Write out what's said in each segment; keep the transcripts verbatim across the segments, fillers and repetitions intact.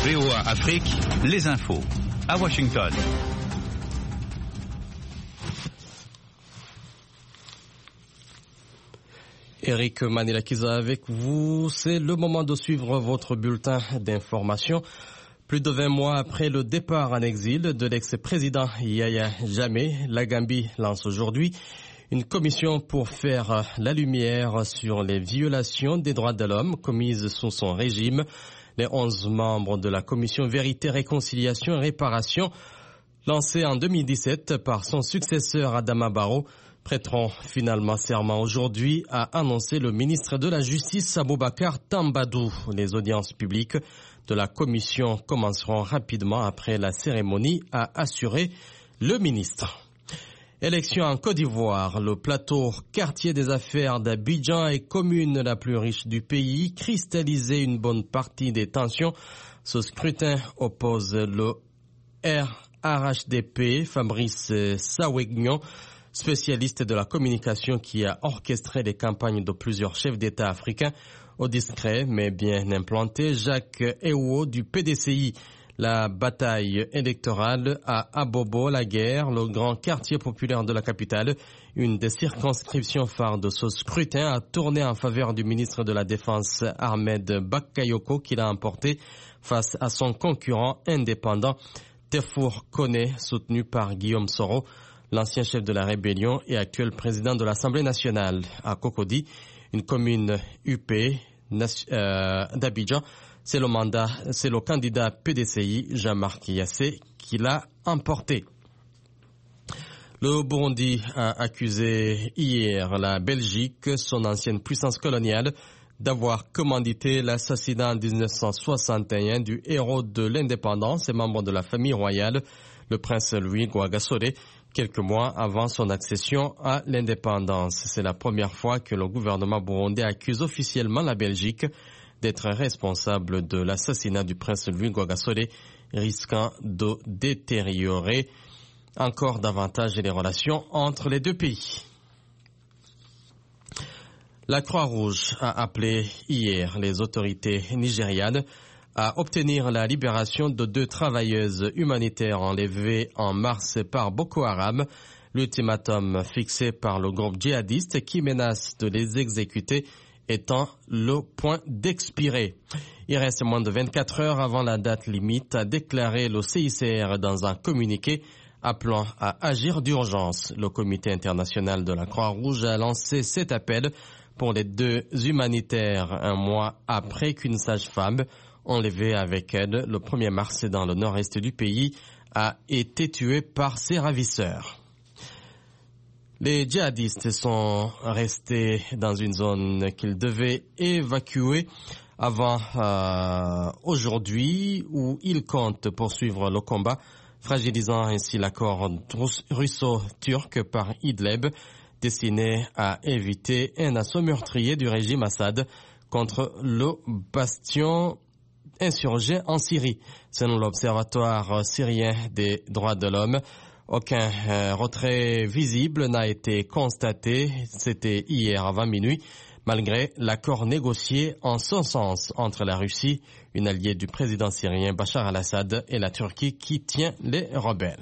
V O A Afrique, les infos. À Washington. Eric Manilakiza avec vous. C'est le moment de suivre votre bulletin d'information. Plus de vingt mois après le départ en exil de l'ex-président Yahya Jammeh, la Gambie lance aujourd'hui une commission pour faire la lumière sur les violations des droits de l'homme commises sous son régime. Les onze membres de la commission Vérité, Réconciliation et Réparation, lancée en deux mille dix-sept par son successeur Adama Barrow, prêteront finalement serment aujourd'hui, a annoncé le ministre de la Justice Aboubakar Tambadou. Les audiences publiques de la commission commenceront rapidement après la cérémonie, a assuré le ministre. Élection en Côte d'Ivoire, le plateau quartier des affaires d'Abidjan est commune la plus riche du pays, cristallisé une bonne partie des tensions. Ce scrutin oppose le R H D P, Fabrice Sawegnon, spécialiste de la communication qui a orchestré les campagnes de plusieurs chefs d'État africains, au discret mais bien implanté, Jacques Ewo du P D C I. La bataille électorale à Abobo, la guerre, le grand quartier populaire de la capitale, une des circonscriptions phares de ce scrutin, a tourné en faveur du ministre de la Défense Ahmed Bakayoko qui l'a emporté face à son concurrent indépendant Tefour Kone, soutenu par Guillaume Soro, l'ancien chef de la rébellion et actuel président de l'Assemblée nationale. À Cocody, une commune U P euh, d'Abidjan, c'est le mandat, c'est le candidat P D C I, Jean-Marc Yassé, qui l'a emporté. Le Burundi a accusé hier la Belgique, son ancienne puissance coloniale, d'avoir commandité l'assassinat en dix-neuf cent soixante et un du héros de l'indépendance et membre de la famille royale, le prince Louis Rwagasore, quelques mois avant son accession à l'indépendance. C'est la première fois que le gouvernement burundais accuse officiellement la Belgique d'être responsable de l'assassinat du prince Louis Rwagasore, risquant de détériorer encore davantage les relations entre les deux pays. La Croix-Rouge a appelé hier les autorités nigérianes à obtenir la libération de deux travailleuses humanitaires enlevées en mars par Boko Haram, l'ultimatum fixé par le groupe djihadiste qui menace de les exécuter étant le point d'expirer. Il reste moins de vingt-quatre heures avant la date limite, a déclaré le C I C R dans un communiqué appelant à agir d'urgence. Le comité international de la Croix-Rouge a lancé cet appel pour les deux humanitaires un mois après qu'une sage-femme enlevée avec elle le premier mars dans le nord-est du pays a été tuée par ses ravisseurs. Les djihadistes sont restés dans une zone qu'ils devaient évacuer avant euh, aujourd'hui où ils comptent poursuivre le combat, fragilisant ainsi l'accord russo-turc par Idlib, destiné à éviter un assaut meurtrier du régime Assad contre le bastion insurgé en Syrie. Selon l'Observatoire syrien des droits de l'homme, aucun euh, retrait visible n'a été constaté. C'était hier avant minuit, malgré l'accord négocié en son sens entre la Russie, une alliée du président syrien Bachar al-Assad, et la Turquie qui tient les rebelles.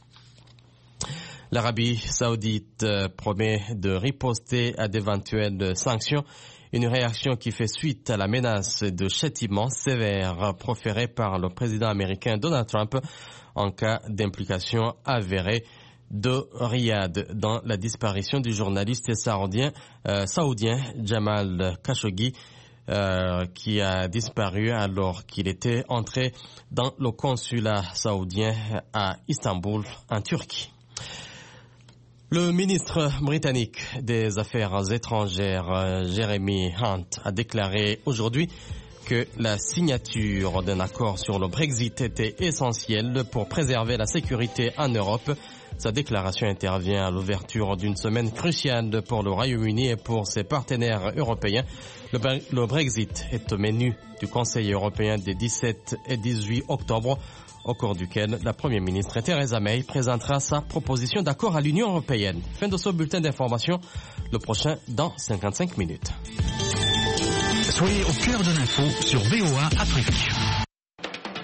L'Arabie saoudite promet de riposter à d'éventuelles sanctions, une réaction qui fait suite à la menace de châtiment sévère proférée par le président américain Donald Trump en cas d'implication avérée de Riyad dans la disparition du journaliste saoudien, euh, saoudien Jamal Khashoggi, euh, qui a disparu alors qu'il était entré dans le consulat saoudien à Istanbul, en Turquie. Le ministre britannique des Affaires étrangères, Jeremy Hunt, a déclaré aujourd'hui que la signature d'un accord sur le Brexit était essentielle pour préserver la sécurité en Europe. Sa déclaration intervient à l'ouverture d'une semaine cruciale pour le Royaume-Uni et pour ses partenaires européens. Le, le Brexit est au menu du Conseil européen des dix-sept et dix-huit octobre, au cours duquel la Première ministre Theresa May présentera sa proposition d'accord à l'Union européenne. Fin de ce bulletin d'information, le prochain dans cinquante-cinq minutes. Soyez au cœur de l'info sur V O A Afrique.